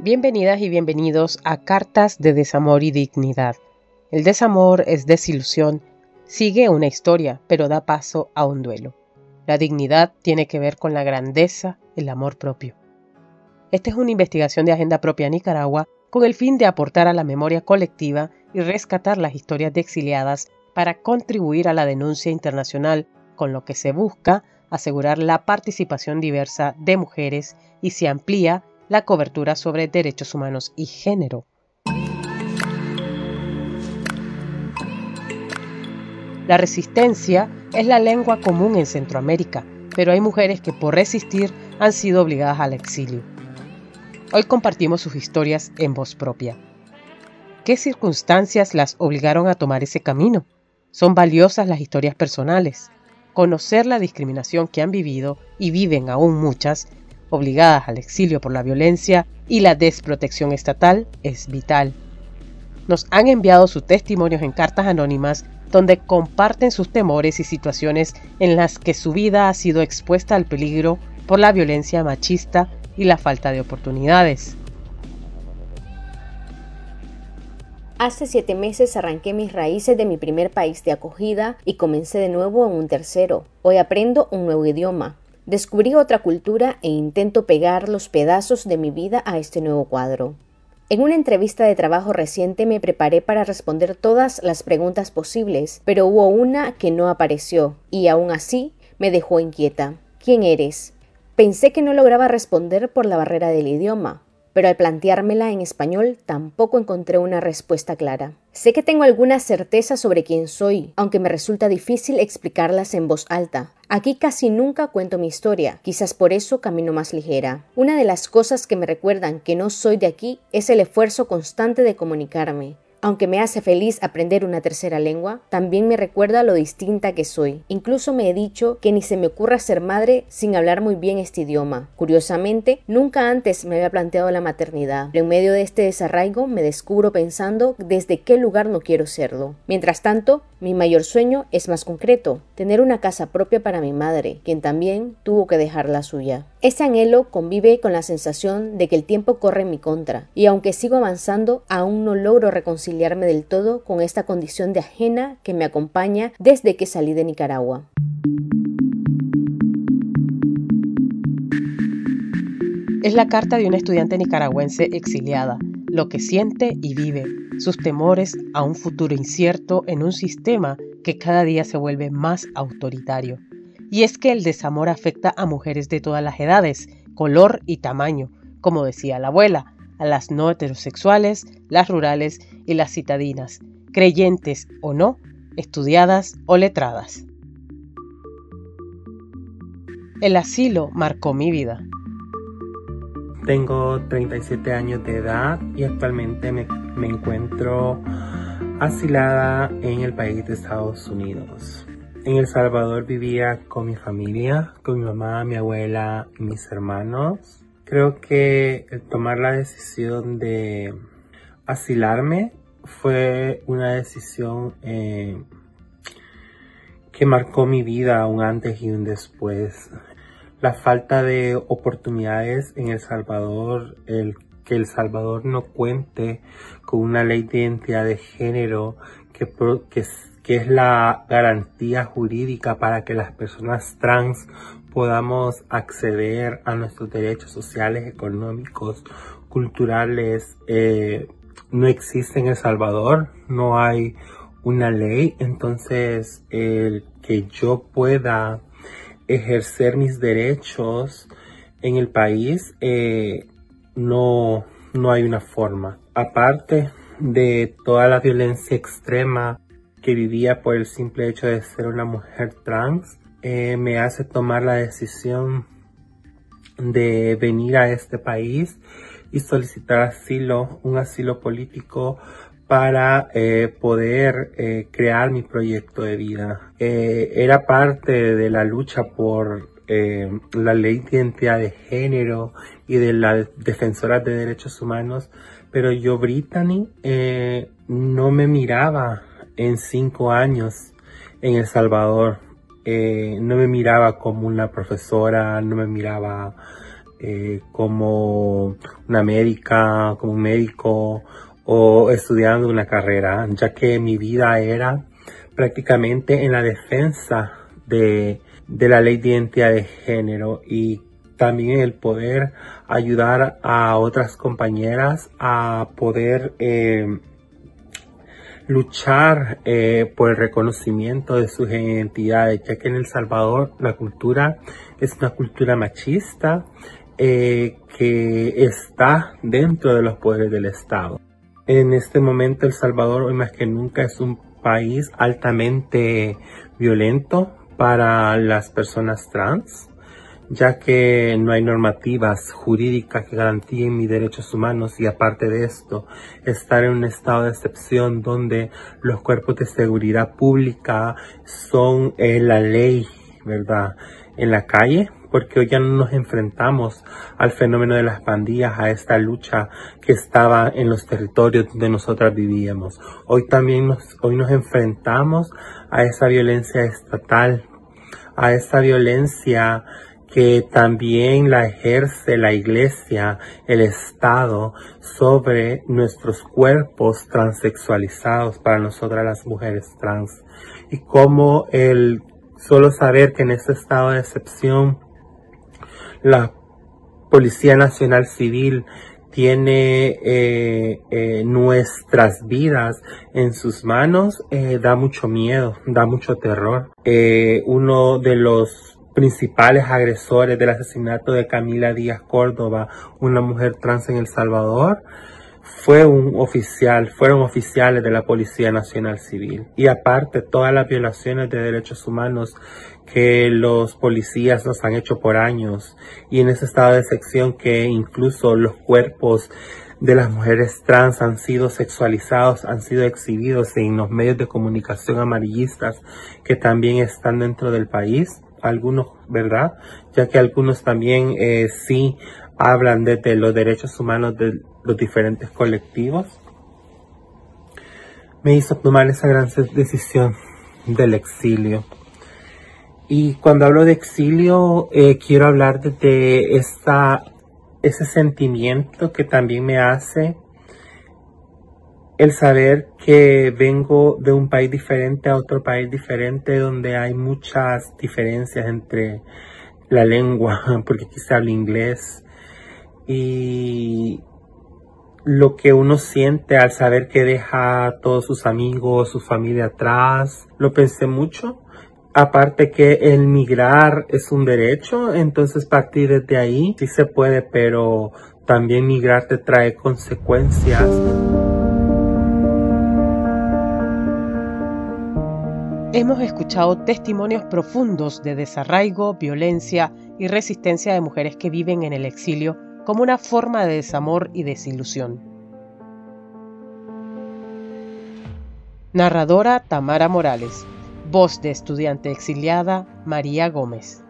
Bienvenidas y bienvenidos a Cartas de Desamor y Dignidad. El desamor es desilusión, sigue una historia, pero da paso a un duelo. La dignidad tiene que ver con la grandeza, el amor propio. Esta es una investigación de Agenda Propia Nicaragua con el fin de aportar a la memoria colectiva y rescatar las historias de exiliadas para contribuir a la denuncia internacional, con lo que se busca asegurar la participación diversa de mujeres y se amplía la cobertura sobre derechos humanos y género. La resistencia es la lengua común en Centroamérica, pero hay mujeres que por resistir han sido obligadas al exilio. Hoy compartimos sus historias en voz propia. ¿Qué circunstancias las obligaron a tomar ese camino? Son valiosas las historias personales. Conocer la discriminación que han vivido y viven aún muchas, obligadas al exilio por la violencia y la desprotección estatal, es vital. Nos han enviado sus testimonios en cartas anónimas donde comparten sus temores y situaciones en las que su vida ha sido expuesta al peligro por la violencia machista y la falta de oportunidades. Hace 7 meses arranqué mis raíces de mi primer país de acogida y comencé de nuevo en un tercero. Hoy aprendo un nuevo idioma. Descubrí otra cultura e intento pegar los pedazos de mi vida a este nuevo cuadro. En una entrevista de trabajo reciente me preparé para responder todas las preguntas posibles, pero hubo una que no apareció y aún así me dejó inquieta. ¿Quién eres? Pensé que no lograba responder por la barrera del idioma, pero al planteármela en español tampoco encontré una respuesta clara. Sé que tengo alguna certeza sobre quién soy, aunque me resulta difícil explicarlas en voz alta. Aquí casi nunca cuento mi historia, quizás por eso camino más ligera. Una de las cosas que me recuerdan que no soy de aquí es el esfuerzo constante de comunicarme. Aunque me hace feliz aprender una tercera lengua, también me recuerda lo distinta que soy. Incluso me he dicho que ni se me ocurra ser madre sin hablar muy bien este idioma. Curiosamente, nunca antes me había planteado la maternidad, pero en medio de este desarraigo me descubro pensando desde qué lugar no quiero serlo. Mientras tanto, mi mayor sueño es más concreto, tener una casa propia para mi madre, quien también tuvo que dejar la suya. Ese anhelo convive con la sensación de que el tiempo corre en mi contra, y aunque sigo avanzando, aún no logro reconciliarme del todo con esta condición de ajena que me acompaña desde que salí de Nicaragua. Es la carta de una estudiante nicaragüense exiliada, lo que siente y vive, sus temores a un futuro incierto en un sistema que cada día se vuelve más autoritario. Y es que el desamor afecta a mujeres de todas las edades, color y tamaño, como decía la abuela, a las no heterosexuales, las rurales y las citadinas, creyentes o no, estudiadas o letradas. El asilo marcó mi vida. Tengo 37 años de edad y actualmente me encuentro asilada en el país de Estados Unidos. En El Salvador vivía con mi familia, con mi mamá, mi abuela y mis hermanos. Creo que el tomar la decisión de asilarme fue una decisión que marcó mi vida un antes y un después. La falta de oportunidades en El Salvador, que El Salvador no cuente con una ley de identidad de género que es la garantía jurídica para que las personas trans podamos acceder a nuestros derechos sociales, económicos, culturales, no existe en El Salvador, no hay una ley. Entonces el que yo pueda ejercer mis derechos en el país, no hay una forma. Aparte de toda la violencia extrema que vivía por el simple hecho de ser una mujer trans, me hace tomar la decisión de venir a este país y solicitar asilo, un asilo político para poder crear mi proyecto de vida. Era parte de la lucha por la ley de identidad de género y de las defensoras de derechos humanos, pero yo, Brittany, no me miraba en 5 años en El Salvador. No me miraba como una profesora, no me miraba como una médica, como un médico o estudiando una carrera, ya que mi vida era prácticamente en la defensa de la ley de identidad de género y también el poder ayudar a otras compañeras a poder luchar por el reconocimiento de sus identidades, ya que en El Salvador la cultura es una cultura machista que está dentro de los poderes del Estado. En este momento El Salvador hoy más que nunca es un país altamente violento para las personas trans, ya que no hay normativas jurídicas que garantíen mis derechos humanos y aparte de esto, estar en un estado de excepción donde los cuerpos de seguridad pública son la ley, ¿verdad? En la calle, porque hoy ya no nos enfrentamos al fenómeno de las pandillas, a esta lucha que estaba en los territorios donde nosotras vivíamos. Hoy nos enfrentamos a esa violencia estatal, a esa violencia que también la ejerce la Iglesia, el Estado, sobre nuestros cuerpos transexualizados para nosotras las mujeres trans. Y cómo el solo saber que en ese estado de excepción la Policía Nacional Civil tiene nuestras vidas en sus manos, da mucho miedo, da mucho terror. Uno de los principales agresores del asesinato de Camila Díaz Córdoba, una mujer trans en El Salvador, fueron oficiales de la Policía Nacional Civil. Y aparte, todas las violaciones de derechos humanos que los policías nos han hecho por años, y en ese estado de excepción que incluso los cuerpos de las mujeres trans han sido sexualizados, han sido exhibidos en los medios de comunicación amarillistas que también están dentro del país. Algunos, ¿verdad? Ya que algunos también sí hablan de los derechos humanos de los diferentes colectivos. Me hizo tomar esa gran decisión del exilio. Y cuando hablo de exilio, quiero hablar de ese sentimiento que también me hace el saber que vengo de un país diferente a otro país diferente, donde hay muchas diferencias entre la lengua, porque aquí se habla inglés, y lo que uno siente al saber que deja a todos sus amigos, su familia atrás. Lo pensé mucho. Aparte que el migrar es un derecho, entonces partir desde ahí sí se puede, pero también migrar te trae consecuencias. Hemos escuchado testimonios profundos de desarraigo, violencia y resistencia de mujeres que viven en el exilio como una forma de desamor y desilusión. Narradora Tamara Morales. Voz de estudiante exiliada María Gómez.